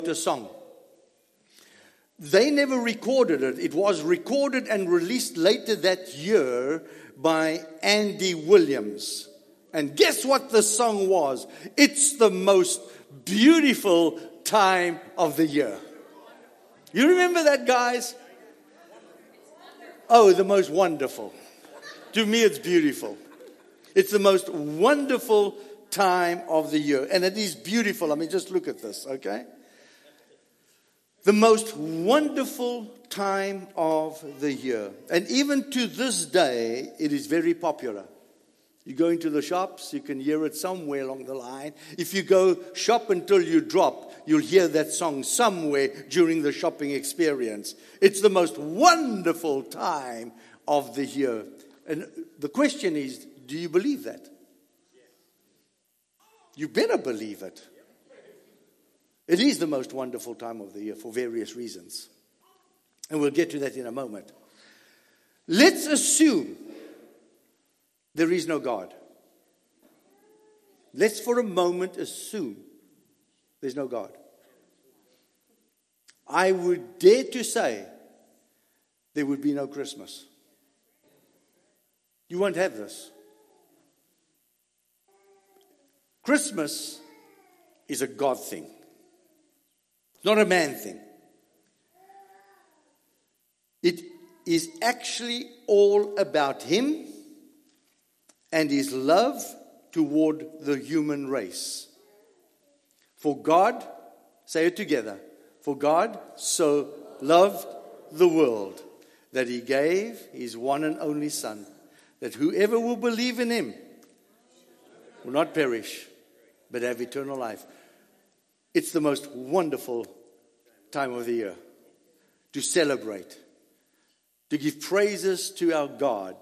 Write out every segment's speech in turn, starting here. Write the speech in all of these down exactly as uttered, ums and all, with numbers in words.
a song. They never recorded it. It was recorded and released later that year by Andy Williams. And guess what the song was? It's the most beautiful time of the year. You remember that, guys? Oh, the most wonderful. To me, it's beautiful. It's the most wonderful time of the year. And it is beautiful. I mean, just look at this, okay? The most wonderful time of the year. And even to this day, it is very popular. You go into the shops, you can hear it somewhere along the line. If you go shop until you drop, you'll hear that song somewhere during the shopping experience. It's the most wonderful time of the year. And the question is, do you believe that? You better believe it. It is the most wonderful time of the year for various reasons. And we'll get to that in a moment. Let's assume there is no God. Let's for a moment assume there's no God. I would dare to say there would be no Christmas. You won't have this. Christmas is a God thing. It's not a man thing. It is actually all about Him and His love toward the human race. For God, say it together, for God so loved the world that He gave His one and only Son, that whoever will believe in Him will not perish, but have eternal life. It's the most wonderful time of the year to celebrate, to give praises to our God.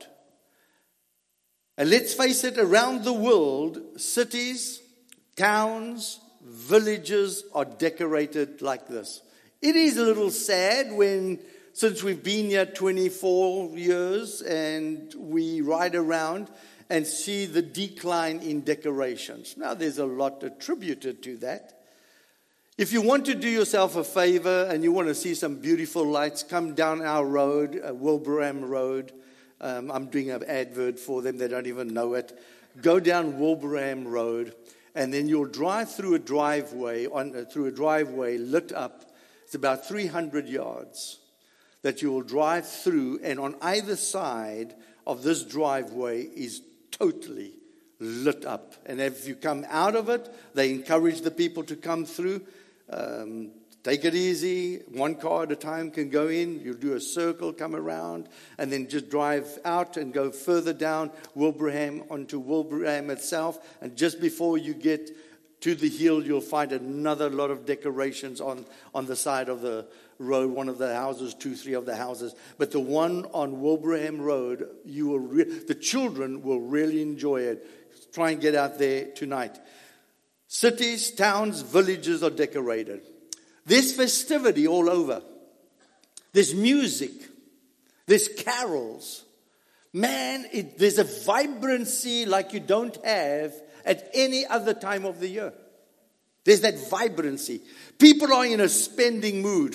And let's face it, around the world, cities, towns, villages are decorated like this. It is a little sad when, since we've been here twenty-four years and we ride around and see the decline in decorations. Now, there's a lot attributed to that. If you want to do yourself a favor and you want to see some beautiful lights, come down our road, uh, Wilbraham Road. Um, I'm doing an advert for them. They don't even know it. Go down Wilbraham Road, and then you'll drive through a driveway, on uh, through a driveway lit up. It's about three hundred yards that you will drive through, and on either side of this driveway is totally lit up. And if you come out of it, they encourage the people to come through. Um, take it easy. One car at a time can go in. You'll do a circle, come around, and then just drive out and go further down Wilbraham onto Wilbraham itself. And just before you get to the hill, you'll find another lot of decorations on, on the side of the road, one of the houses, two, three of the houses. But the one on Wilbraham Road, you will re- the children will really enjoy it. Try and get out there tonight. Cities, towns, villages are decorated. There's festivity all over. There's music. There's carols. Man, it, there's a vibrancy like you don't have at any other time of the year. There's that vibrancy. People are in a spending mood.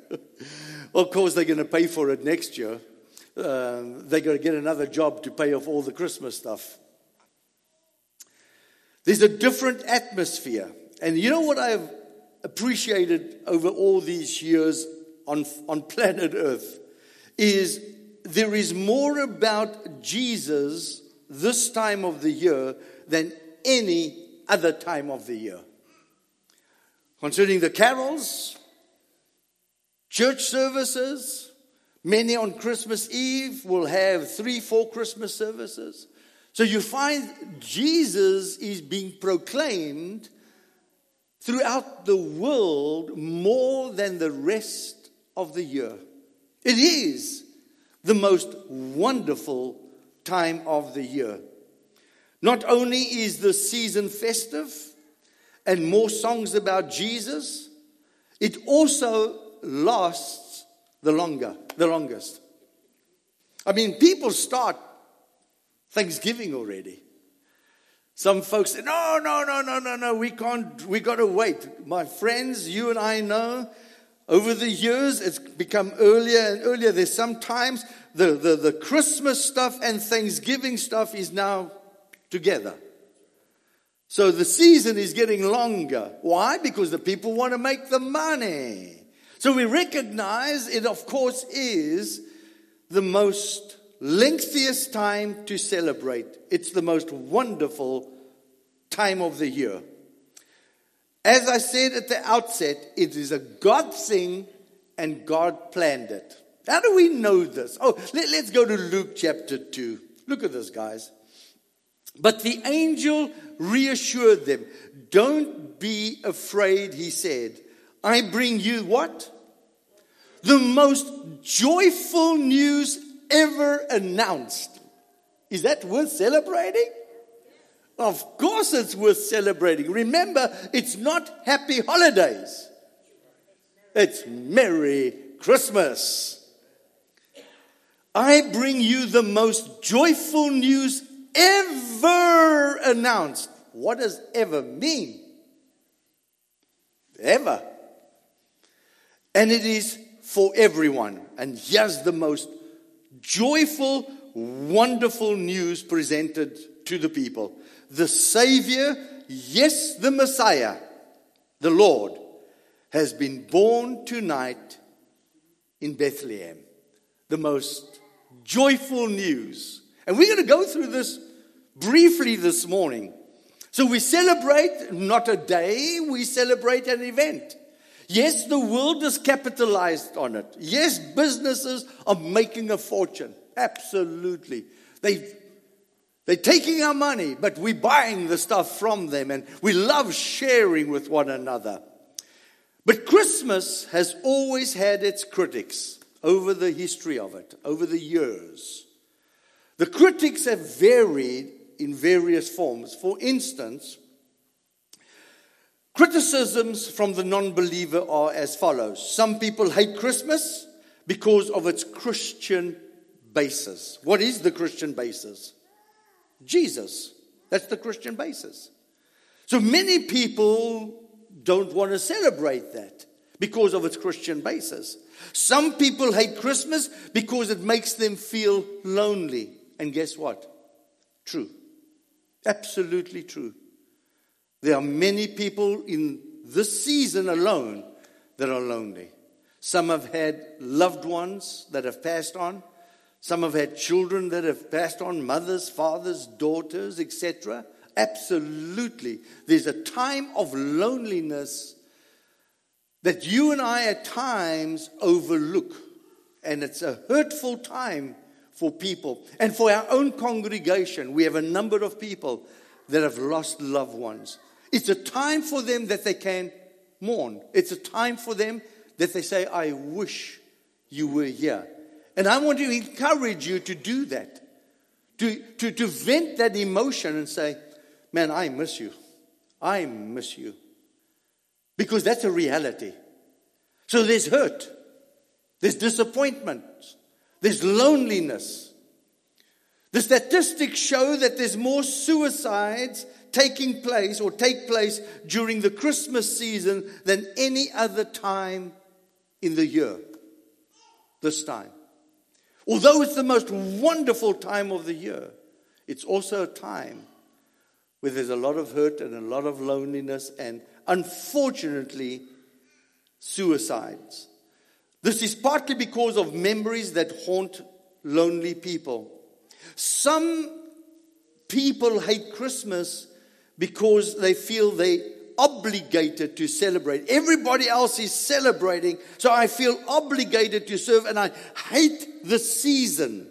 Of course, they're going to pay for it next year. Um, they're going to get another job to pay off all the Christmas stuff. There's a different atmosphere. And you know what I've appreciated over all these years on, on planet Earth is there is more about Jesus this time of the year than any other time of the year. Concerning the carols, church services, many on Christmas Eve will have three, four Christmas services. So you find Jesus is being proclaimed throughout the world more than the rest of the year. It is the most wonderful time of the year. Not only is the season festive and more songs about Jesus, it also lasts the longer, the longest. I mean, people start Thanksgiving already. Some folks say, no, no, no, no, no, no, we can't, we got to wait. My friends, you and I know, over the years, it's become earlier and earlier. There's sometimes the, the, the Christmas stuff and Thanksgiving stuff is now together. So the season is getting longer. Why? Because the people want to make the money. So we recognize it, of course, is the most lengthiest time to celebrate. It's the most wonderful time of the year. As I said at the outset, it is a God thing and God planned it. How do we know this? Oh, let, let's go to Luke chapter two. Look at this, guys. But the angel reassured them. Don't be afraid, he said. I bring you what? The most joyful news ever announced. Is that worth celebrating? Of course it's worth celebrating. Remember, it's not happy holidays. It's Merry Christmas. I bring you the most joyful news ever announced. What does ever mean? Ever. And it is for everyone. And here's the most joyful, wonderful news presented to the people. The Savior, yes, the Messiah, the Lord, has been born tonight in Bethlehem. The most joyful news. And we're going to go through this briefly this morning. So we celebrate not a day, we celebrate an event. Yes, the world is capitalized on it. Yes, businesses are making a fortune. Absolutely. They, they're taking our money, but we're buying the stuff from them, and we love sharing with one another. But Christmas has always had its critics over the history of it, over the years. The critics have varied in various forms. For instance, criticisms from the non-believer are as follows. Some people hate Christmas because of its Christian basis. What is the Christian basis? Jesus. That's the Christian basis. So many people don't want to celebrate that because of its Christian basis. Some people hate Christmas because it makes them feel lonely. And guess what? True. Absolutely true. There are many people in this season alone that are lonely. Some have had loved ones that have passed on. Some have had children that have passed on, mothers, fathers, daughters, et cetera. Absolutely. There's a time of loneliness that you and I at times overlook. And it's a hurtful time for people. And for our own congregation, we have a number of people that have lost loved ones. It's a time for them that they can mourn. It's a time for them that they say, I wish you were here. And I want to encourage you to do that. To, to, to vent that emotion and say, man, I miss you. I miss you. Because that's a reality. So there's hurt. There's disappointment. There's loneliness. The statistics show that there's more suicides taking place or take place during the Christmas season than any other time in the year. This time. Although it's the most wonderful time of the year, it's also a time where there's a lot of hurt and a lot of loneliness and, unfortunately, suicides. This is partly because of memories that haunt lonely people. Some people hate Christmas because they feel they obligated to celebrate. Everybody else is celebrating, so I feel obligated to serve, and I hate the season.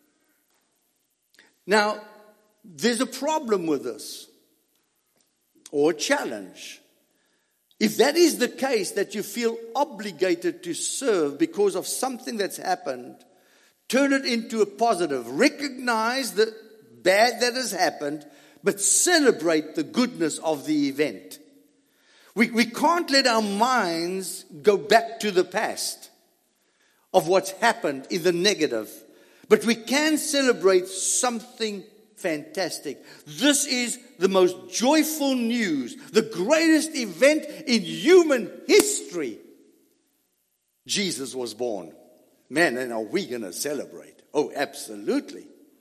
Now, there's a problem with this, or a challenge. If that is the case, that you feel obligated to serve because of something that's happened, turn it into a positive. Recognize the bad that has happened, but celebrate the goodness of the event. We, we can't let our minds go back to the past of what's happened in the negative. But we can celebrate something fantastic. This is the most joyful news, the greatest event in human history. Jesus was born. Man, and are we going to celebrate? Oh, absolutely.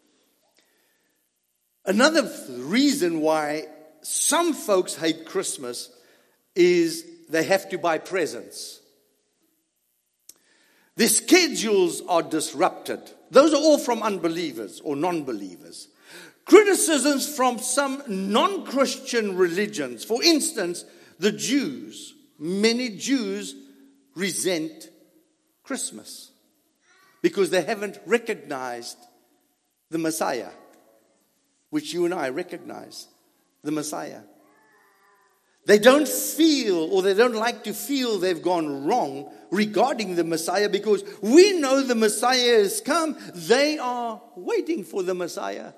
Another reason why some folks hate Christmas is they have to buy presents. Their schedules are disrupted. Those are all from unbelievers or non-believers. Criticisms from some non-Christian religions. For instance, the Jews. Many Jews resent Christmas because they haven't recognized the Messiah, which you and I recognize, the Messiah. They don't feel, or they don't like to feel they've gone wrong regarding the Messiah because we know the Messiah has come. They are waiting for the Messiah.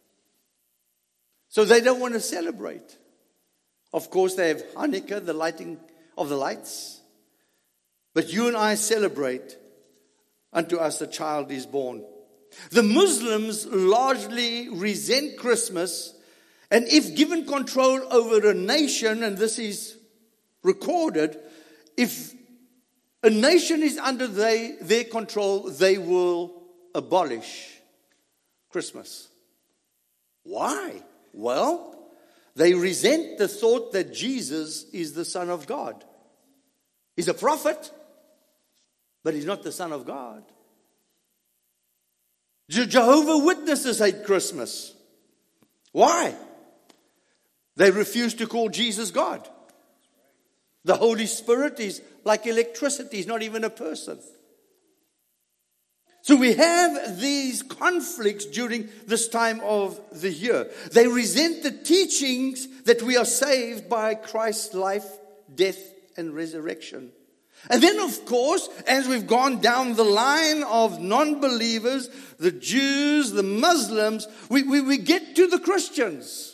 So they don't want to celebrate. Of course, they have Hanukkah, the lighting of the lights. But you and I celebrate, unto us a child is born. The Muslims largely resent Christmas, and if given control over a nation, and this is recorded, if a nation is under they, their control, they will abolish Christmas. Why? Well, they resent the thought that Jesus is the Son of God. He's a prophet, but he's not the Son of God. Je- Jehovah Witnesses hate Christmas. Why? They refuse to call Jesus God. The Holy Spirit is like electricity. He's not even a person. So we have these conflicts during this time of the year. They resent the teachings that we are saved by Christ's life, death, and resurrection. And then, of course, as we've gone down the line of non-believers, the Jews, the Muslims, we, we, we get to the Christians.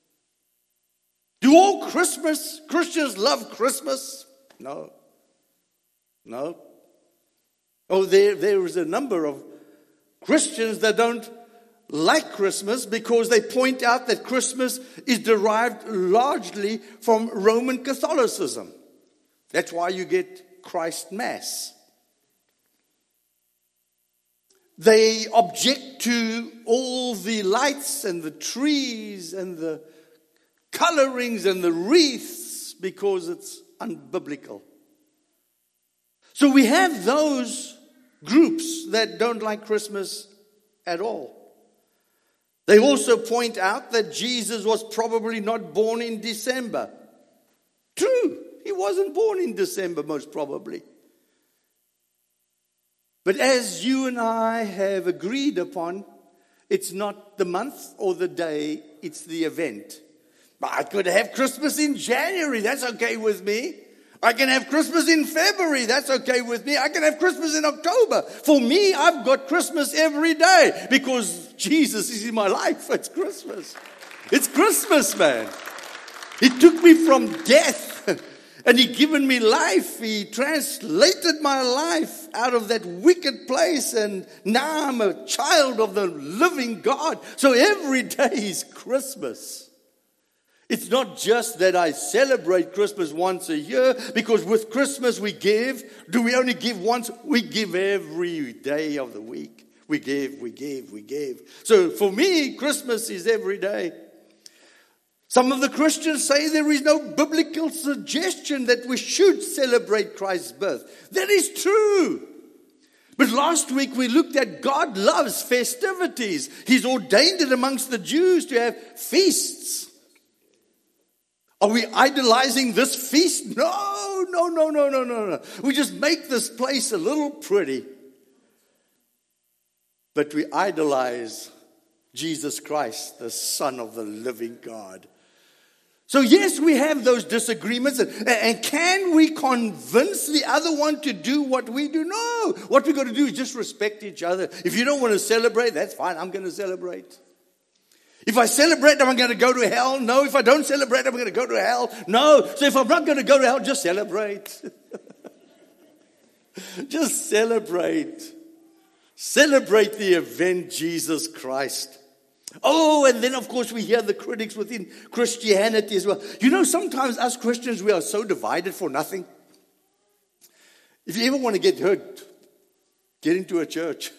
Do all Christmas, Christians love Christmas? No. No. Oh, there, there is a number of Christians that don't like Christmas because they point out that Christmas is derived largely from Roman Catholicism. That's why you get Christ Mass. They object to all the lights and the trees and the colorings and the wreaths because it's unbiblical. So we have those groups that don't like Christmas at all. They also point out that Jesus was probably not born in December. True, he wasn't born in December most probably. But as you and I have agreed upon, it's not the month or the day, it's the event. But I could have Christmas in January, that's okay with me. I can have Christmas in February. That's okay with me. I can have Christmas in October. For me, I've got Christmas every day because Jesus is in my life. It's Christmas. It's Christmas, man. He took me from death and he given me life. He translated my life out of that wicked place. And now I'm a child of the living God. So every day is Christmas. It's not just that I celebrate Christmas once a year, because with Christmas we give. Do we only give once? We give every day of the week. We give, we give, we give. So for me, Christmas is every day. Some of the Christians say there is no biblical suggestion that we should celebrate Christ's birth. That is true. But last week we looked at God loves festivities. He's ordained it amongst the Jews to have feasts. Are we idolizing this feast? No, no, no, no, no, no, no. We just make this place a little pretty. But we idolize Jesus Christ, the Son of the living God. So yes, we have those disagreements. And, and can we convince the other one to do what we do? No. What we've got to do is just respect each other. If you don't want to celebrate, that's fine. I'm going to celebrate. If I celebrate, am I going to go to hell? No. If I don't celebrate, am I going to go to hell? No. So if I'm not going to go to hell, just celebrate. Just celebrate. Celebrate the event Jesus Christ. Oh, and then, of course, we hear the critics within Christianity as well. You know, sometimes us Christians, we are so divided for nothing. If you ever want to get hurt, get into a church.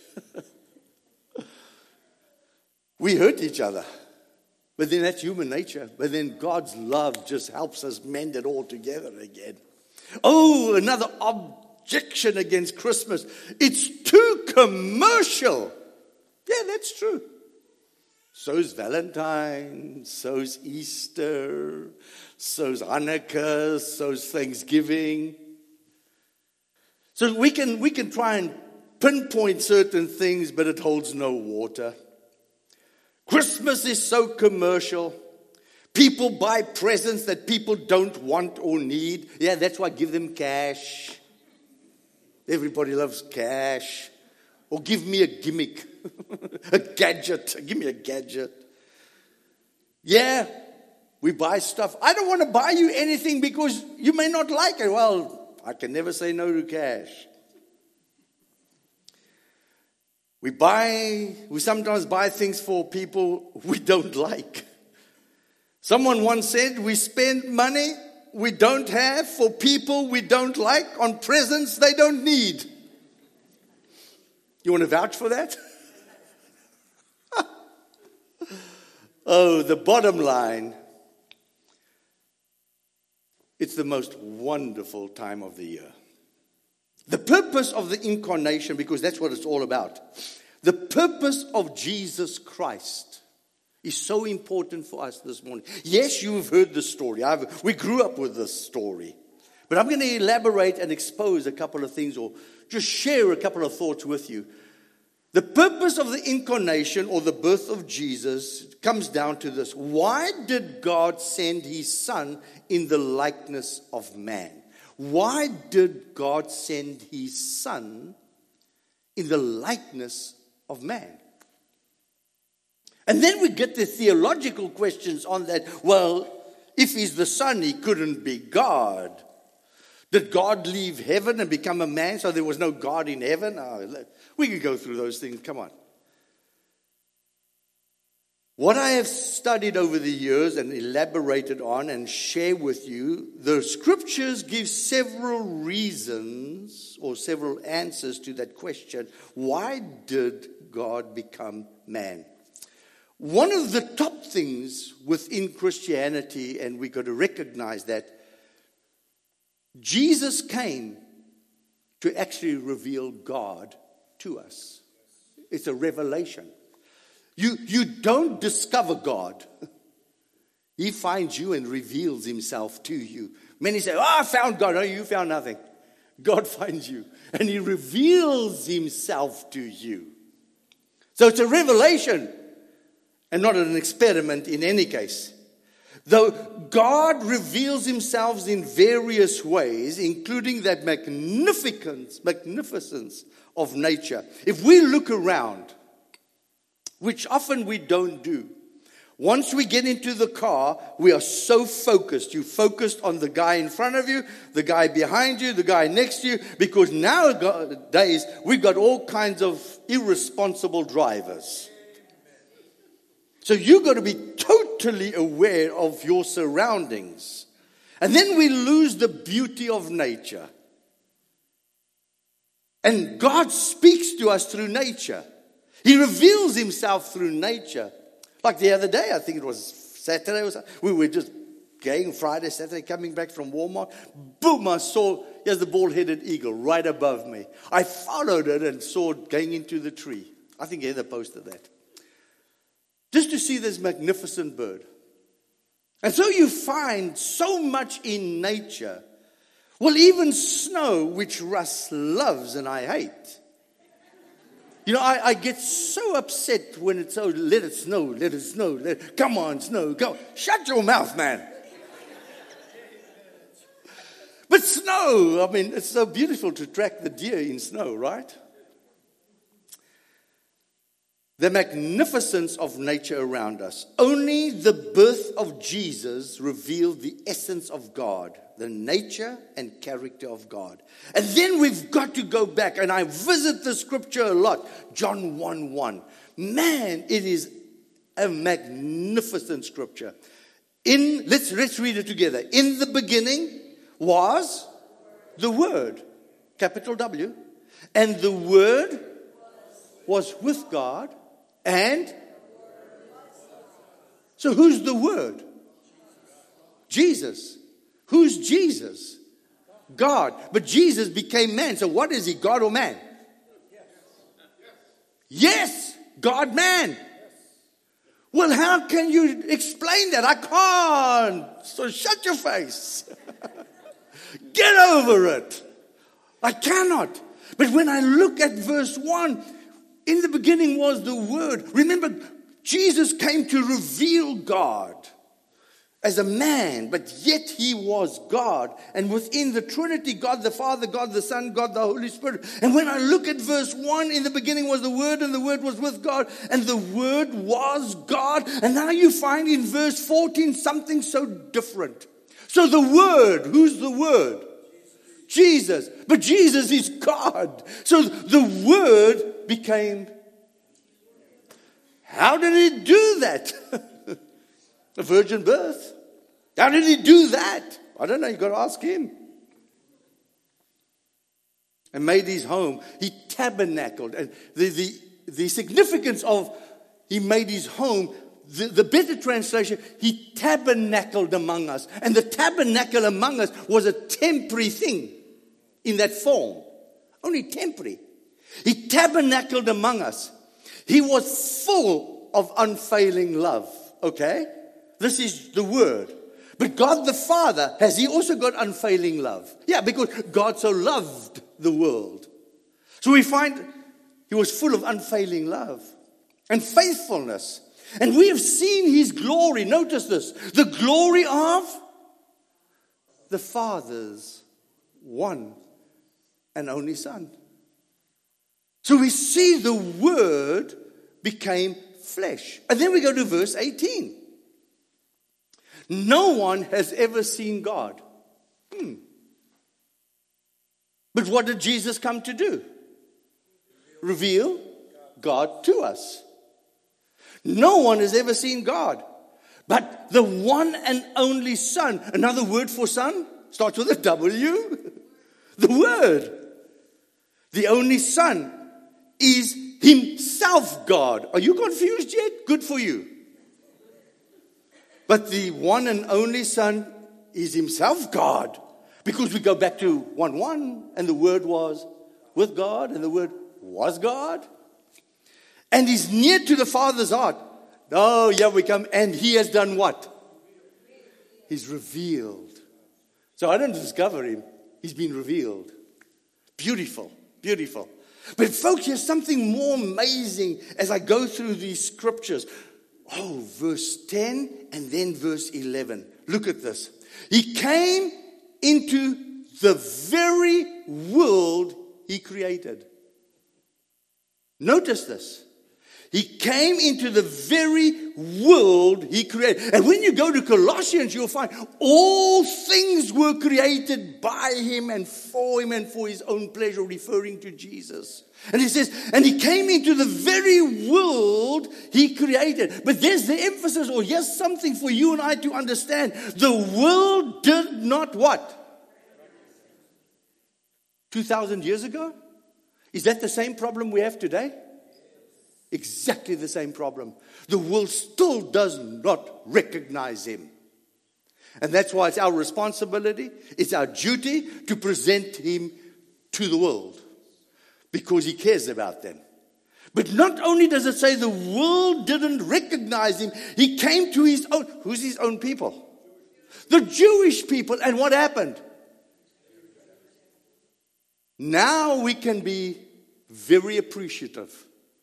We hurt each other. But then that's human nature. But then God's love just helps us mend it all together again. Oh, another objection against Christmas. It's too commercial. Yeah, that's true. So's Valentine's, so's Easter, so's Hanukkah, so's Thanksgiving. So we can, we can try and pinpoint certain things, but it holds no water. Christmas is so commercial. People buy presents that people don't want or need. Yeah, that's why I give them cash. Everybody loves cash. Or give me a gimmick. A gadget. Give me a gadget. Yeah, we buy stuff. I don't want to buy you anything because you may not like it. Well, I can never say no to cash. We buy, we sometimes buy things for people we don't like. Someone once said we spend money we don't have for people we don't like on presents they don't need. You want to vouch for that? Oh, the bottom line. It's the most wonderful time of the year. The purpose of the incarnation, because that's what it's all about. The purpose of Jesus Christ is so important for us this morning. Yes, you've heard the story. I've, we grew up with this story. But I'm going to elaborate and expose a couple of things or just share a couple of thoughts with you. The purpose of the incarnation or the birth of Jesus comes down to this. Why did God send his son in the likeness of man? Why did God send his son in the likeness of man? And then we get the theological questions on that. Well, if he's the son, he couldn't be God. Did God leave heaven and become a man so there was no God in heaven? Oh, we can go through those things. Come on. What I have studied over the years and elaborated on and share with you, the scriptures give several reasons or several answers to that question. Why did God become man? One of the top things within Christianity, and we've got to recognize that, Jesus came to actually reveal God to us. It's a revelation. You, you don't discover God. He finds you and reveals himself to you. Many say, oh, I found God. No, you found nothing. God finds you and he reveals himself to you. So it's a revelation and not an experiment in any case. Though God reveals himself in various ways, including that magnificence, magnificence of nature. If we look around, which often we don't do, once we get into the car, we are so focused. You're focused on the guy in front of you, the guy behind you, the guy next to you, because nowadays we've got all kinds of irresponsible drivers. So you've got to be totally aware of your surroundings. And then we lose the beauty of nature. And God speaks to us through nature. He reveals himself through nature. Like the other day, I think it was Saturday or something. We were just going Friday, Saturday, coming back from Walmart. Boom, I saw, here's the bald-headed eagle right above me. I followed it and saw it going into the tree. I think Heather posted that. Just to see this magnificent bird. And so you find so much in nature. Well, even snow, which Russ loves and I hate. You know, I, I get so upset when it's, oh, let it snow, let it snow. Let it, come on, snow, go. Shut your mouth, man. But snow, I mean, it's so beautiful to track the deer in snow, right? The magnificence of nature around us. Only the birth of Jesus revealed the essence of God, the nature and character of God. And then we've got to go back, and I visit the scripture a lot. John one one. Man, it is a magnificent scripture. In let's let's read it together. In the beginning was the Word, capital W, and the Word was with God, and so who's the Word? Jesus. Who's Jesus? God. But Jesus became man. So what is he, God or man? Yes, God man. Well, how can you explain that? I can't. So shut your face. Get over it. I cannot. But when I look at verse one, in the beginning was the Word. Remember, Jesus came to reveal God as a man, but yet he was God. And within the Trinity, God the Father, God the Son, God the Holy Spirit. And when I look at verse one, in the beginning was the Word, and the Word was with God, and the Word was God. And now you find in verse fourteen something so different. So the Word, who's the Word? Jesus. But Jesus is God. So the Word became. How did he do that? A virgin birth. How did he do that? I don't know. You've got to ask him. And made his home. He tabernacled. And the, the, the significance of he made his home, the, the better translation, he tabernacled among us. And the tabernacle among us was a temporary thing in that form. Only temporary. He tabernacled among us. He was full of unfailing love. Okay? This is the Word. But God the Father, has he also got unfailing love? Yeah, because God so loved the world. So we find he was full of unfailing love and faithfulness. And we have seen his glory. Notice this. The glory of the Father's one and only Son. So we see the Word became flesh. And then we go to verse eighteen. No one has ever seen God. Hmm. But what did Jesus come to do? Reveal God to us. No one has ever seen God. But the one and only Son. Another word for Son starts with a W. The Word. The only Son is himself God. Are you confused yet? Good for you. But the one and only Son is himself God. Because we go back to one one, and the Word was with God, and the Word was God. And he's near to the Father's heart. Oh, yeah, we come, and he has done what? He's revealed. So I don't discover him. He's been revealed. Beautiful, beautiful. But folks, here's something more amazing as I go through these scriptures. Oh, verse ten and then verse eleven. Look at this. He came into the very world he created. Notice this. He came into the very world he created. And when you go to Colossians, you'll find all things were created by him and for him and for his own pleasure, referring to Jesus. And he says, and he came into the very world he created. But there's the emphasis, or here's something for you and I to understand. The world did not what? two thousand years ago? Is that the same problem we have today? Exactly the same problem. The world still does not recognize him. And that's why it's our responsibility, it's our duty to present him to the world. Because he cares about them. But not only does it say the world didn't recognize him, he came to his own. Who's his own people? The Jewish people. And what happened? Now we can be very appreciative.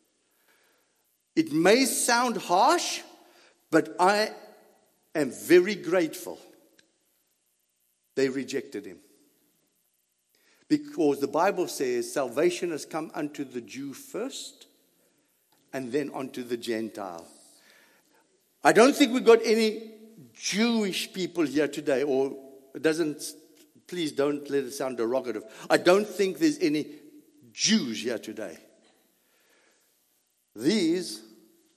It may sound harsh, but I am very grateful they rejected him. Because the Bible says salvation has come unto the Jew first and then unto the Gentile. I don't think we've got any Jewish people here today, or it doesn't, please don't let it sound derogative. I don't think there's any Jews here today. These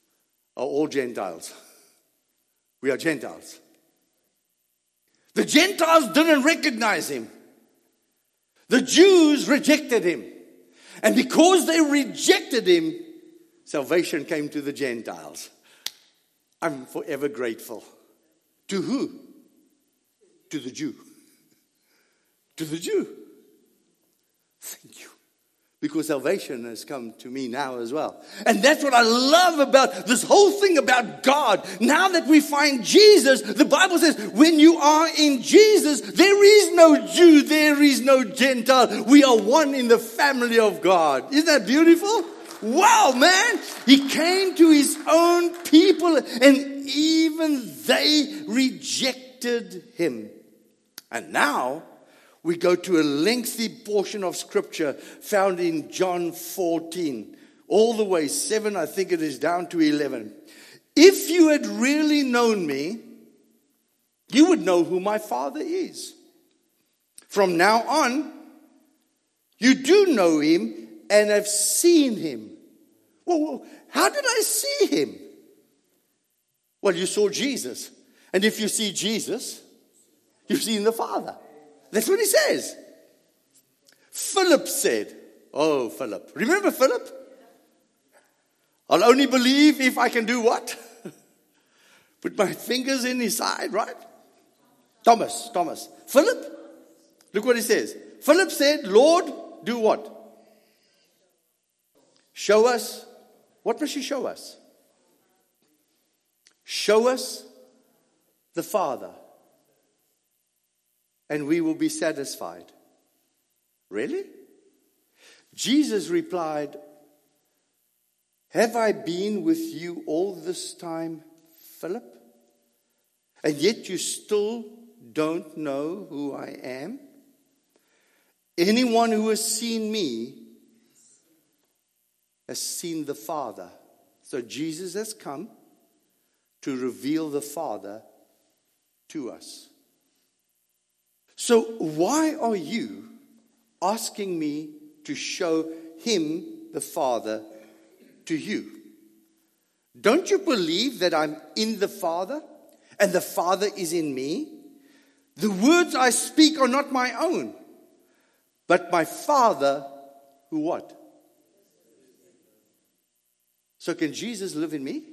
are all Gentiles. We are Gentiles. The Gentiles didn't recognize him. The Jews rejected him. And because they rejected him, salvation came to the Gentiles. I'm forever grateful. To who? To the Jew. To the Jew. Thank you. Because salvation has come to me now as well. And that's what I love about this whole thing about God. Now that we find Jesus, the Bible says, when you are in Jesus, there is no Jew, there is no Gentile. We are one in the family of God. Isn't that beautiful? Wow, man. He came to his own people and even they rejected him. And now we go to a lengthy portion of scripture found in John fourteen. All the way, seven, I think it is, down to eleven. If you had really known me, you would know who my Father is. From now on, you do know him and have seen him. Well, how did I see him? Well, you saw Jesus. And if you see Jesus, you've seen the Father. That's what he says. Philip said, oh, Philip. Remember Philip? I'll only believe if I can do what? Put my fingers in his side, right? Thomas, Thomas. Philip, look what he says. Philip said, Lord, do what? Show us. What must you show us? Show us the Father, and we will be satisfied. Really? Jesus replied, have I been with you all this time, Philip? And yet you still don't know who I am? Anyone who has seen me has seen the Father. So Jesus has come to reveal the Father to us. So why are you asking me to show him, the Father, to you? Don't you believe that I'm in the Father and the Father is in me? The words I speak are not my own, but my Father who what? So can Jesus live in me?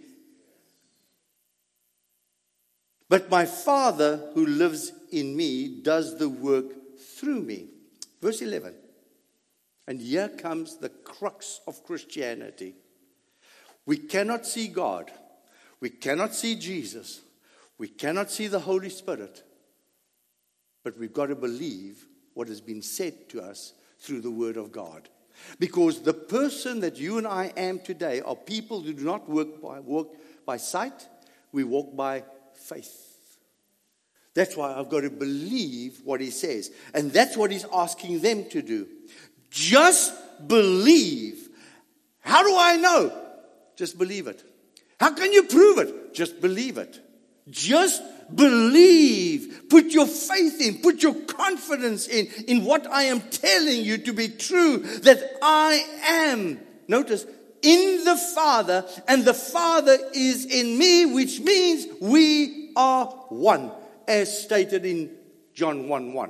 But my Father who lives in me does the work through me. Verse eleven. And here comes the crux of Christianity. We cannot see God. We cannot see Jesus. We cannot see the Holy Spirit. But we've got to believe what has been said to us through the Word of God. Because the person that you and I am today are people who do not work by, walk by sight. We walk by faith. That's why I've got to believe what he says. And that's what he's asking them to do. Just believe. How do I know? Just believe it. How can you prove it? Just believe it. Just believe. Put your faith in. Put your confidence in. In what I am telling you to be true. That I am, notice, in the Father. And the Father is in me. Which means we are one. As stated in John one one.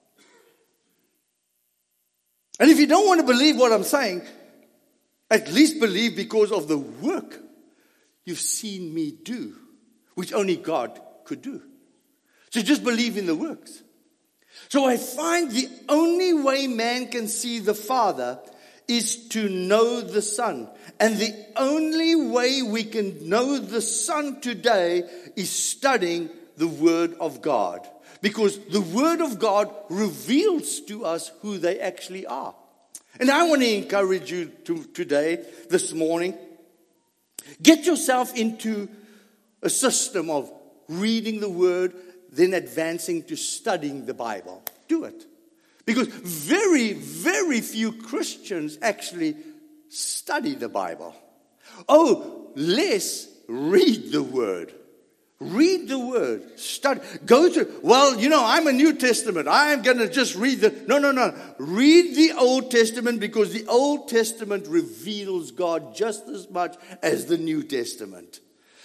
And if you don't want to believe what I'm saying, at least believe because of the work you've seen me do, which only God could do. So just believe in the works. So I find the only way man can see the Father is to know the Son. And the only way we can know the Son today is studying the Word of God. Because the Word of God reveals to us who they actually are. And I want to encourage you to, today, this morning, get yourself into a system of reading the Word, then advancing to studying the Bible. Do it. Because very, very few Christians actually study the Bible. Oh, let's read the Word. Read the Word. Study. Go through. Well, you know, I'm a New Testament. I'm going to just read the... No, no, no. Read the Old Testament because the Old Testament reveals God just as much as the New Testament.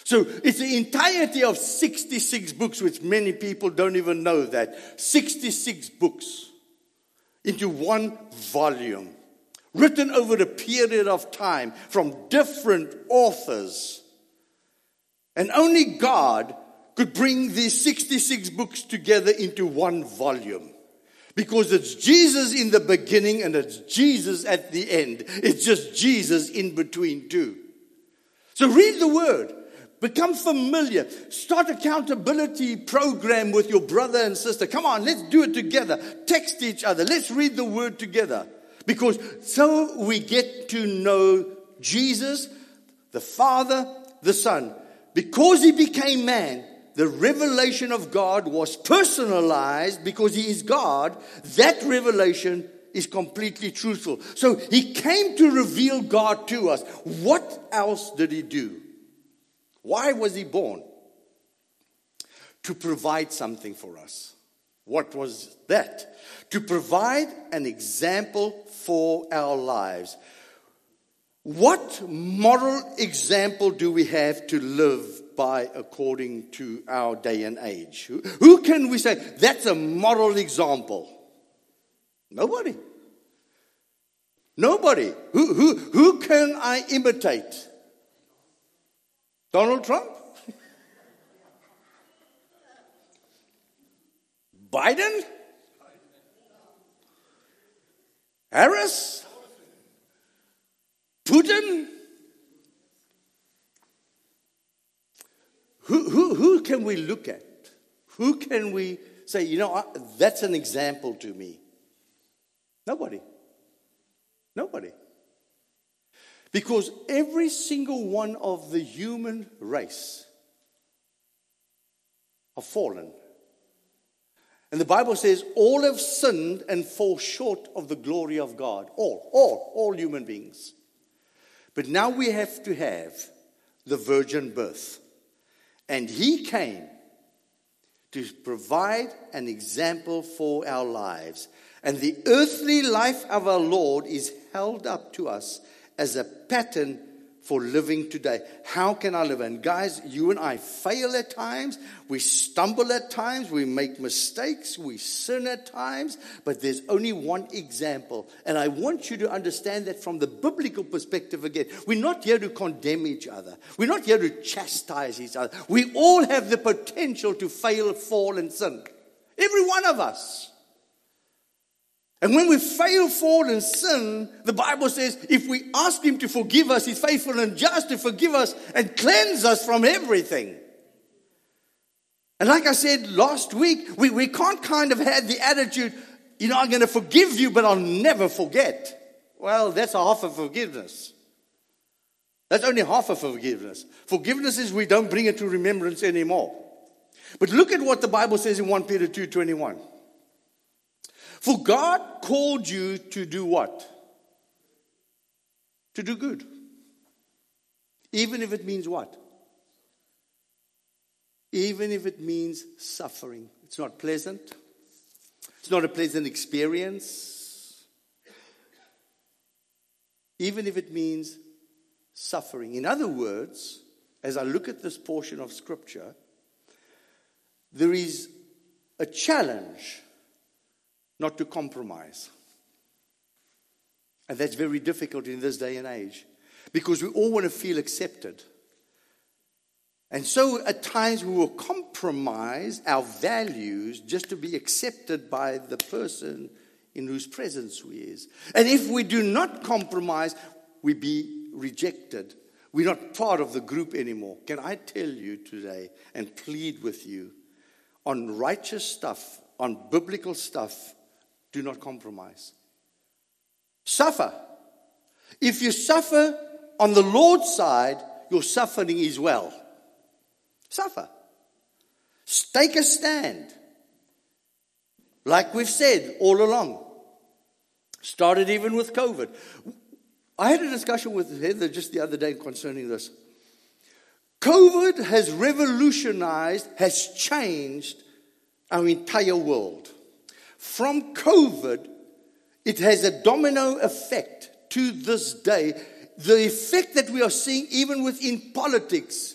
So it's the entirety of sixty-six books, which many people don't even know that. sixty-six books into one volume, written over a period of time from different authors. And only God could bring these sixty-six books together into one volume. Because it's Jesus in the beginning and it's Jesus at the end. It's just Jesus in between too. So read the Word. Become familiar. Start accountability program with your brother and sister. Come on, let's do it together. Text each other. Let's read the Word together. Because so we get to know Jesus, the Father, the Son. Because He became man, the revelation of God was personalized because He is God. That revelation is completely truthful. So He came to reveal God to us. What else did He do? Why was He born? To provide something for us. What was that? To provide an example for our lives. What moral example do we have to live by according to our day and age? Who, who can we say, that's a moral example? Nobody. Nobody. Who, who, who can I imitate? Donald Trump? Biden? Harris? Putin? Who, who, who can we look at? Who can we say, you know, that's an example to me? Nobody. Nobody. Because every single one of the human race are fallen. And the Bible says all have sinned and fall short of the glory of God. All, all, all human beings. But now we have to have the virgin birth. And He came to provide an example for our lives. And the earthly life of our Lord is held up to us as a pattern for living today. How can I live? And guys, you and I fail at times. We stumble at times. We make mistakes. We sin at times. But there's only one example. And I want you to understand that from the biblical perspective again. We're not here to condemn each other. We're not here to chastise each other. We all have the potential to fail, fall, and sin. Every one of us. And when we fail, fall, and sin, the Bible says if we ask Him to forgive us, He's faithful and just to forgive us and cleanse us from everything. And like I said last week, we, we can't kind of have the attitude, you know, I'm going to forgive you, but I'll never forget. Well, that's half of forgiveness. That's only half of forgiveness. Forgiveness is we don't bring it to remembrance anymore. But look at what the Bible says in First Peter two twenty-one. For God called you to do what? To do good. Even if it means what? Even if it means suffering. It's not pleasant. It's not a pleasant experience. Even if it means suffering. In other words, as I look at this portion of Scripture, there is a challenge not to compromise. And that's very difficult in this day and age. Because we all want to feel accepted. And so at times we will compromise our values just to be accepted by the person in whose presence we is. And if we do not compromise, we be rejected. We're not part of the group anymore. Can I tell you today and plead with you on righteous stuff, on biblical stuff, do not compromise. Suffer. If you suffer on the Lord's side, your suffering is well. Suffer. Take a stand. Like we've said all along. Started even with COVID. I had a discussion with Heather just the other day concerning this. COVID has revolutionized, has changed our entire world. From COVID, it has a domino effect to this day. The effect that we are seeing even within politics,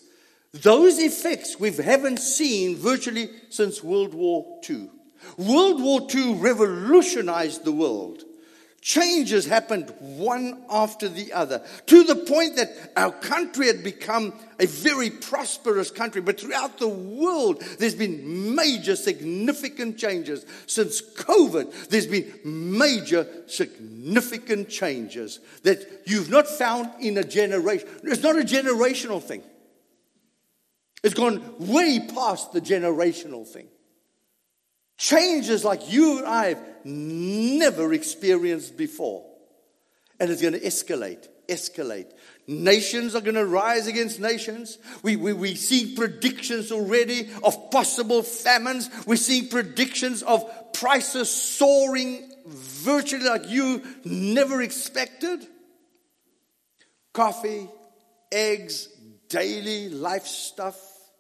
Those effects we haven't seen virtually since World War Two. World War Two revolutionized the world. Changes happened one after the other, to the point that our country had become a very prosperous country. But throughout the world, there's been major significant changes. Since COVID, there's been major significant changes that you've not found in a generation. It's not a generational thing. It's gone way past the generational thing. Changes like you and I have never experienced before. And it's going to escalate, escalate. Nations are going to rise against nations. We, we, we see predictions already of possible famines. We're seeing predictions of prices soaring virtually like you never expected. Coffee, eggs, daily life stuff.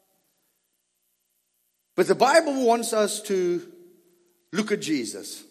But the Bible wants us to look at Jesus.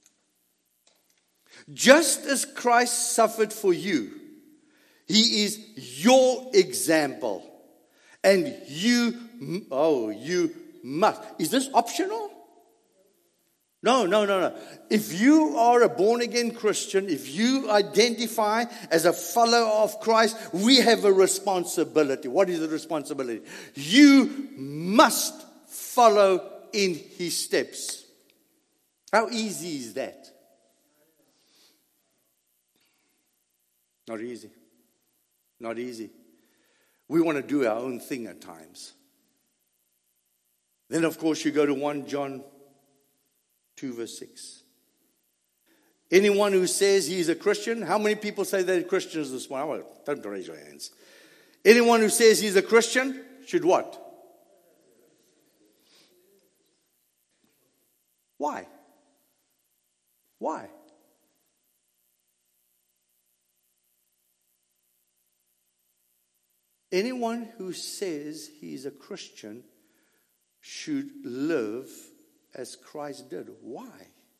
Just as Christ suffered for you, He is your example. And you, oh, you must. Is this optional? No, no, no, no. If you are a born-again Christian, if you identify as a follower of Christ, we have a responsibility. What is the responsibility? You must follow in His steps. How easy is that? Not easy. Not easy. We want to do our own thing at times. Then, of course, you go to First John two, verse six. Anyone who says he is a Christian, how many people say they're Christians this morning? Well, don't raise your hands. Anyone who says he's a Christian should what? Why? Why? Anyone who says he is a Christian should live as Christ did. Why?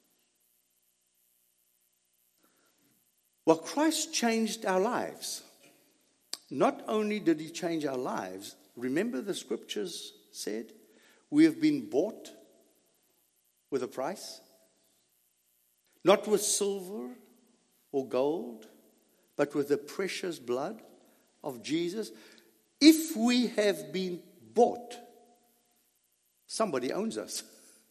Well, Christ changed our lives. Not only did He change our lives, remember the scriptures said, we have been bought with a price. Not with silver or gold, but with the precious blood of Jesus. If we have been bought, somebody owns us.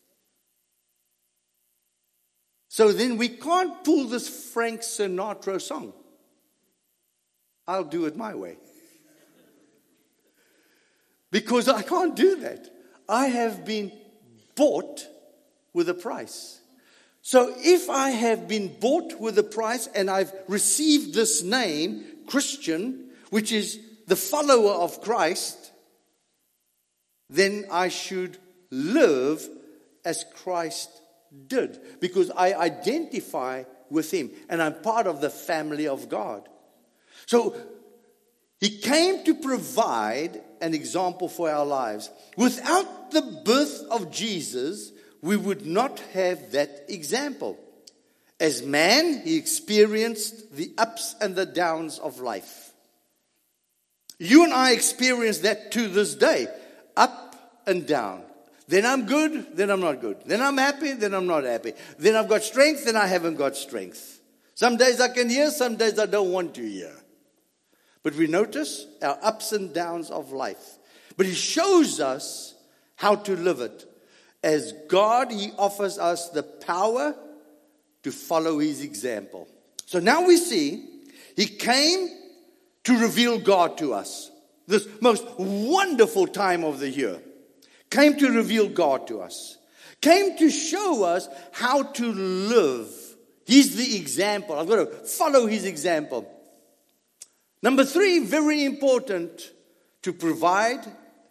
So then we can't pull this Frank Sinatra song. I'll do it my way. Because I can't do that. I have been bought with a price. So if I have been bought with a price and I've received this name, Christian, which is the follower of Christ, then I should live as Christ did. Because I identify with Him and I'm part of the family of God. So He came to provide an example for our lives. Without the birth of Jesus, we would not have that example. As man, He experienced the ups and the downs of life. You and I experience that to this day. Up and down. Then I'm good, then I'm not good. Then I'm happy, then I'm not happy. Then I've got strength, then I haven't got strength. Some days I can hear, some days I don't want to hear. But we notice our ups and downs of life. But He shows us how to live it. As God, He offers us the power to follow His example. So now we see He came to reveal God to us. This most wonderful time of the year. Came to reveal God to us. Came to show us how to live. He's the example. I've got to follow His example. Number three, very important, to provide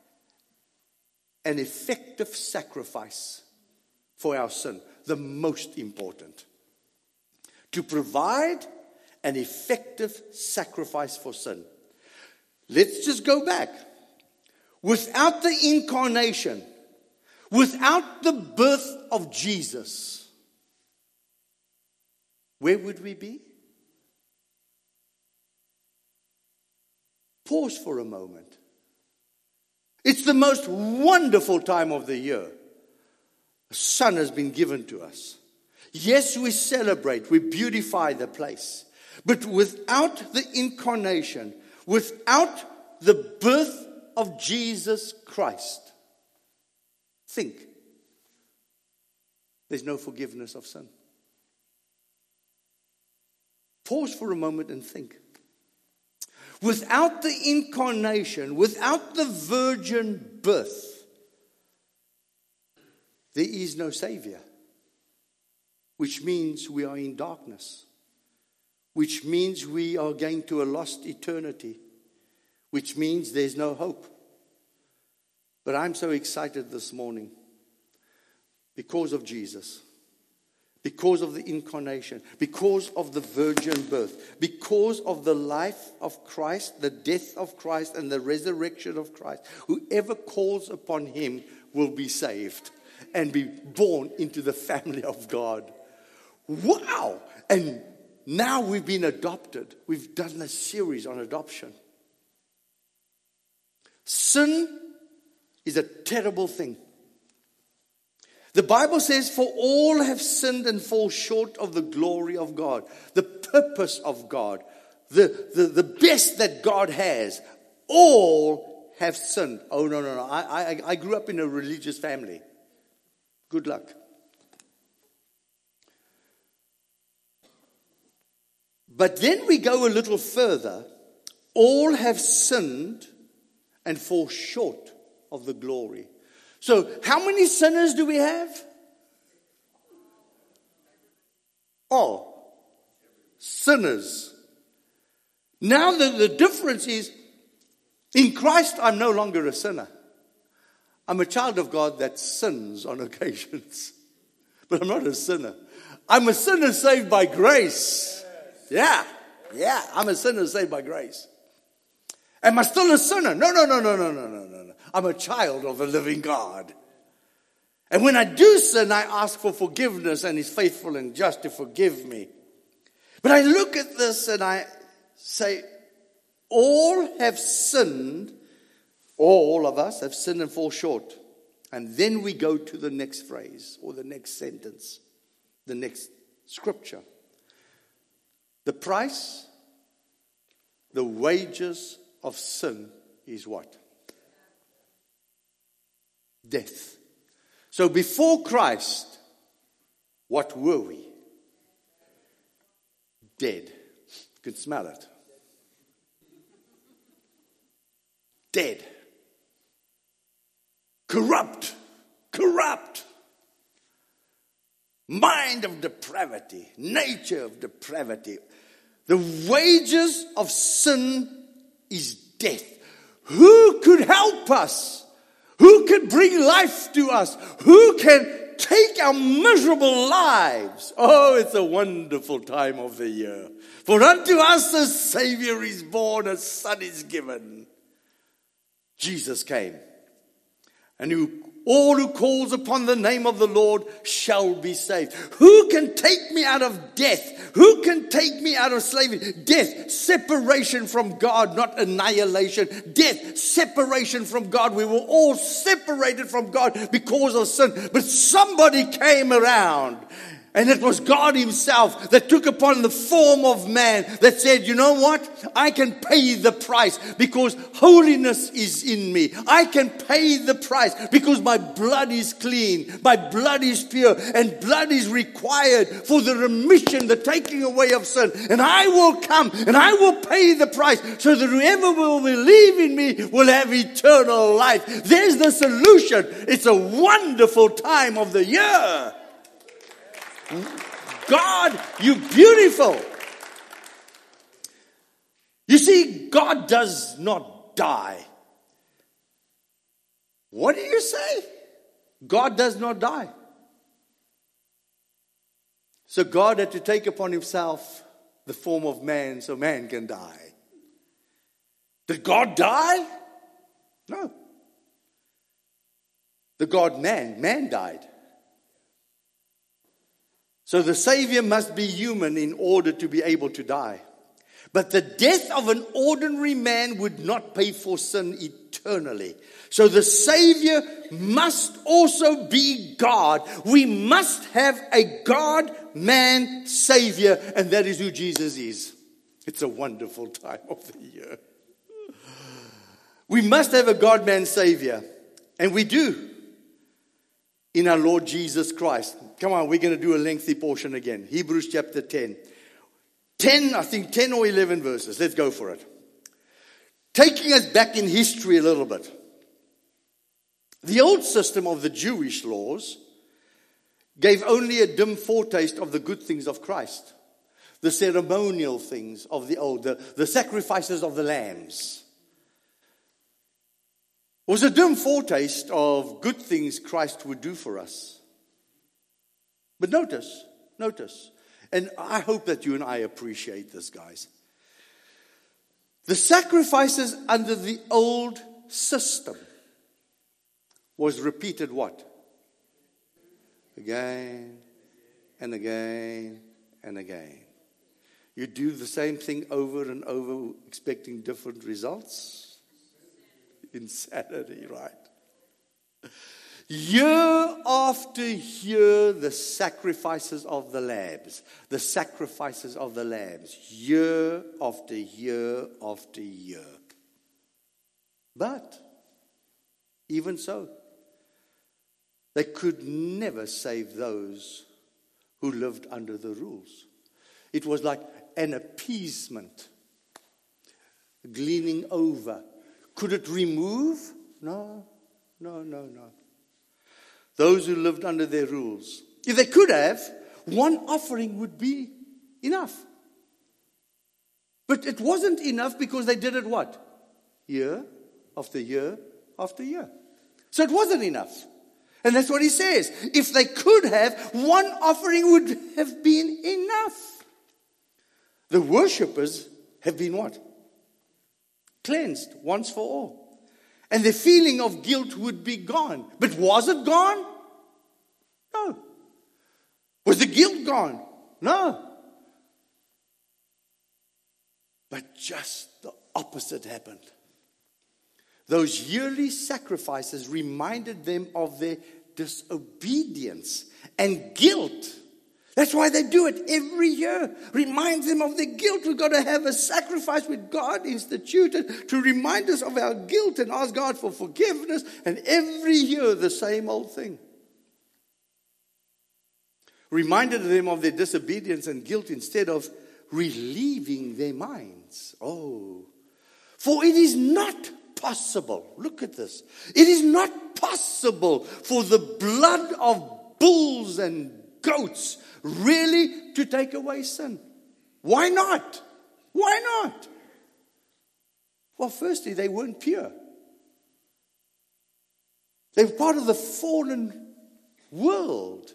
an effective sacrifice for our sin. The most important. To provide an effective sacrifice for sin. Let's just go back. Without the incarnation, without the birth of Jesus, where would we be? Pause for a moment. It's the most wonderful time of the year. A son has been given to us. Yes, we celebrate, we beautify the place. But without the incarnation, without the birth of Jesus Christ, think, there's no forgiveness of sin. Pause for a moment and think. Without the incarnation, without the virgin birth, there is no Savior. Which means we are in darkness. Which means we are going to a lost eternity. Which means there's no hope. But I'm so excited this morning because of Jesus. Because of the incarnation, because of the virgin birth, because of the life of Christ, the death of Christ, and the resurrection of Christ. Whoever calls upon him will be saved and be born into the family of God. Wow! And now we've been adopted. We've done a series on adoption. Sin is a terrible thing. The Bible says, for all have sinned and fall short of the glory of God. The purpose of God. The, the, the best that God has. All have sinned. Oh, no, no, no. I, I, I grew up in a religious family. Good luck. But then we go a little further. All have sinned and fall short of the glory. So, how many sinners do we have? Oh, sinners. Now the, the difference is, in Christ I'm no longer a sinner. I'm a child of God that sins on occasions. But I'm not a sinner. I'm a sinner saved by grace. Yeah, yeah, I'm a sinner saved by grace. Am I still a sinner? No, no, no, no, no, no, no, no. I'm a child of a living God. And when I do sin, I ask for forgiveness, and he's faithful and just to forgive me. But I look at this and I say, all have sinned, all of us have sinned and fall short. And then we go to the next phrase or the next sentence, the next scripture. The price, the wages of sin is what? Death. So before Christ, what were we? Dead. You can smell it. Dead. Corrupt. Corrupt. Mind of depravity. Nature of depravity. The wages of sin is death. Who could help us? Who can bring life to us? Who can take our miserable lives? Oh, it's a wonderful time of the year. For unto us a Savior is born, a Son is given. Jesus came. And who, all who calls upon the name of the Lord shall be saved. Who can take me out of death? Who can take me out of slavery? Death, separation from God, not annihilation. Death, separation from God. We were all separated from God because of sin. But somebody came around. And it was God himself that took upon the form of man that said, you know what? I can pay the price because holiness is in me. I can pay the price because my blood is clean. My blood is pure. And blood is required for the remission, the taking away of sin. And I will come and I will pay the price so that whoever will believe in me will have eternal life. There's the solution. It's a wonderful time of the year. God, you beautiful. You see, God does not die. What do you say? God does not die. So God had to take upon himself the form of man so man can die. Did God die? No. The God man, man died. So the Savior must be human in order to be able to die. But the death of an ordinary man would not pay for sin eternally. So the Savior must also be God. We must have a God-man Savior, and that is who Jesus is. It's a wonderful time of the year. We must have a God-man Savior, and we do in our Lord Jesus Christ. Come on, we're going to do a lengthy portion again. Hebrews chapter ten. ten, I think ten or eleven verses. Let's go for it. Taking us back in history a little bit. The old system of the Jewish laws gave only a dim foretaste of the good things of Christ. The ceremonial things of the old, the, the sacrifices of the lambs. It was a dim foretaste of good things Christ would do for us. But notice, notice, and I hope that you and I appreciate this, guys. The sacrifices under the old system was repeated what? Again and again and again. You do the same thing over and over, expecting different results. Insanity, right? Year after year, the sacrifices of the lambs, the sacrifices of the lambs, year after year after year. But, even so, they could never save those who lived under the rules. It was like an appeasement, gleaning over. Could it remove? No, no, no, no. Those who lived under their rules. If they could have, one offering would be enough. But it wasn't enough because they did it what? Year after year after year. So it wasn't enough. And that's what he says. If they could have, one offering would have been enough. The worshippers have been what? Cleansed once for all. And the feeling of guilt would be gone. But was it gone? No. Was the guilt gone? No. But just the opposite happened. Those yearly sacrifices reminded them of their disobedience and guilt. That's why they do it every year. Reminds them of their guilt. We've got to have a sacrifice with God instituted to remind us of our guilt and ask God for forgiveness. And every year the same old thing. Reminded them of their disobedience and guilt instead of relieving their minds. Oh, for it is not possible. Look at this. It is not possible for the blood of bulls and goats really to take away sin. Why not? Why not? Well, firstly, they weren't pure. They were part of the fallen world.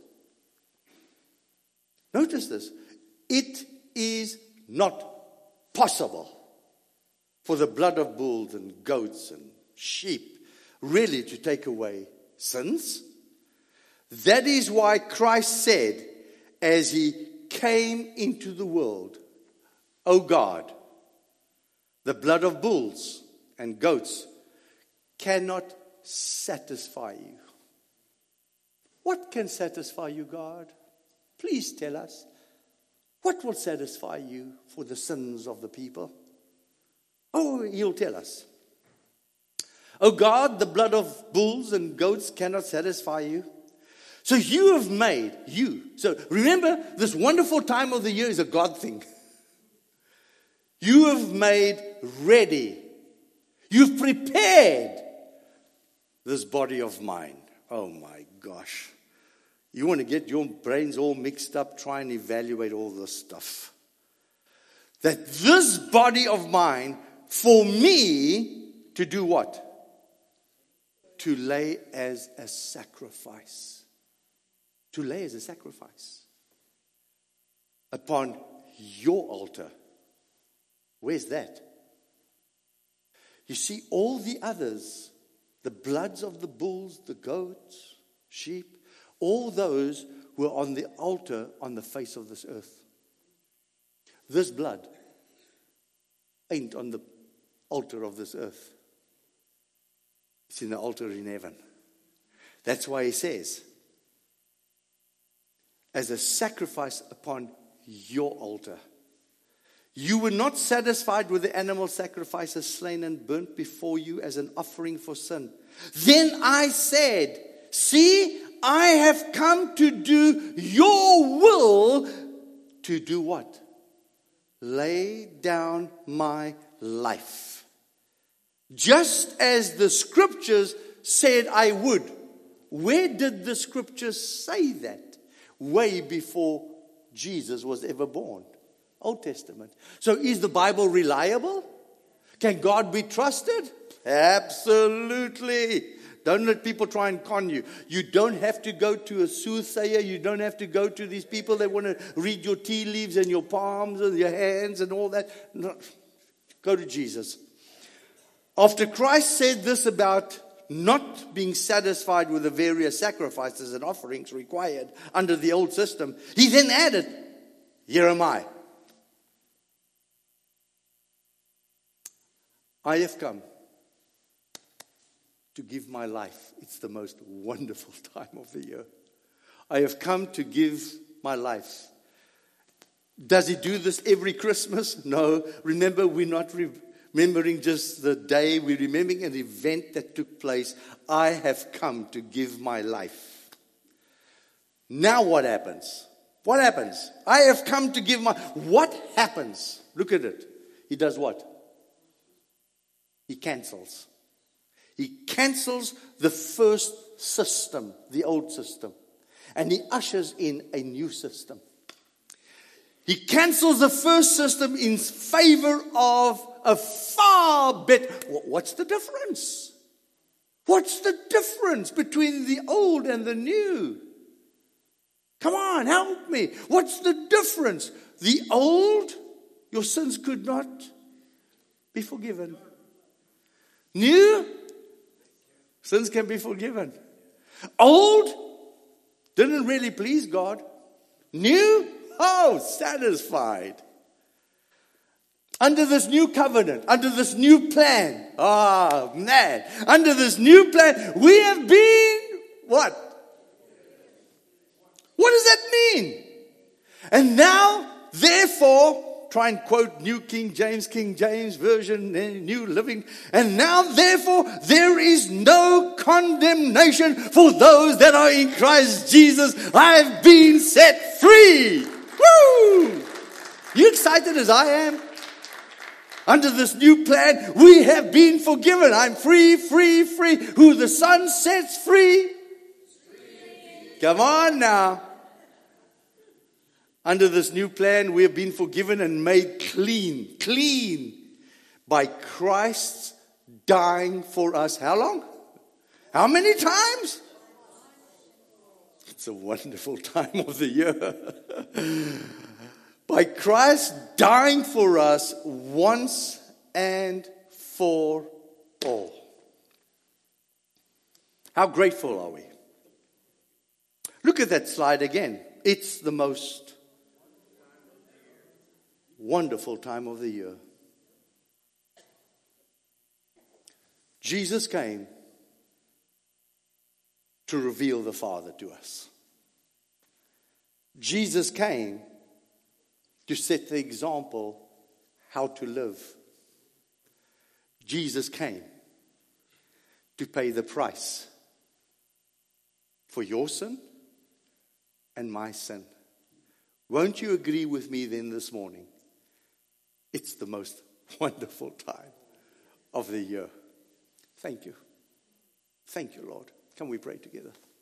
Notice this. It is not possible for the blood of bulls and goats and sheep really to take away sins. That is why Christ said, as he came into the world, O God, the blood of bulls and goats cannot satisfy you. What can satisfy you, God? Please tell us. What will satisfy you for the sins of the people? Oh, he'll tell us. Oh God, the blood of bulls and goats cannot satisfy you. So you have made, you. So remember, this wonderful time of the year is a God thing. You have made ready. You've prepared this body of mine. Oh my gosh. You want to get your brains all mixed up, try and evaluate all this stuff. That this body of mine, for me, to do what? To lay as a sacrifice. To lay as a sacrifice. Upon your altar. Where's that? You see, all the others, the bloods of the bulls, the goats, sheep, all those were on the altar on the face of this earth. This blood ain't on the altar of this earth. It's in the altar in heaven. That's why he says, as a sacrifice upon your altar. You were not satisfied with the animal sacrifices slain and burnt before you as an offering for sin. Then I said, see, I have come to do your will. To do what? Lay down my life. Just as the scriptures said I would. Where did the scriptures say that? Way before Jesus was ever born. Old Testament. So is the Bible reliable? Can God be trusted? Absolutely. Don't let people try and con you. You don't have to go to a soothsayer. You don't have to go to these people that want to read your tea leaves and your palms and your hands and all that. No. Go to Jesus. After Christ said this about not being satisfied with the various sacrifices and offerings required under the old system, he then added, here am I. I have come to give my life. It's the most wonderful time of the year. I have come to give my life. Does he do this every Christmas? No. Remember, we're not re- remembering just the day. We're remembering an event that took place. I have come to give my life. Now what happens? What happens? I have come to give my... What happens? Look at it. He does what? He cancels. He cancels the first system, the old system. And he ushers in a new system. He cancels the first system in favor of a far better. What's the difference? What's the difference between the old and the new? Come on, help me. What's the difference? The old, your sins could not be forgiven. New, sins can be forgiven. Old, didn't really please God. New, oh, satisfied. Under this new covenant, under this new plan, oh man, under this new plan, we have been, what? What does that mean? And now, therefore, try and quote New King James, King James Version, New Living. And now, therefore, there is no condemnation for those that are in Christ Jesus. I've been set free. Woo! You excited as I am? Under this new plan, we have been forgiven. I'm free, free, free. Who the Son sets free. free. Come on now. Under this new plan, we have been forgiven and made clean. Clean. By Christ dying for us. How long? How many times? It's a wonderful time of the year. By Christ dying for us once and for all. How grateful are we? Look at that slide again. It's the most wonderful time of the year. Jesus came to reveal the Father to us. Jesus came to set the example how to live. Jesus came to pay the price for your sin and my sin. Won't you agree with me then this morning? It's the most wonderful time of the year. Thank you. Thank you, Lord. Can we pray together?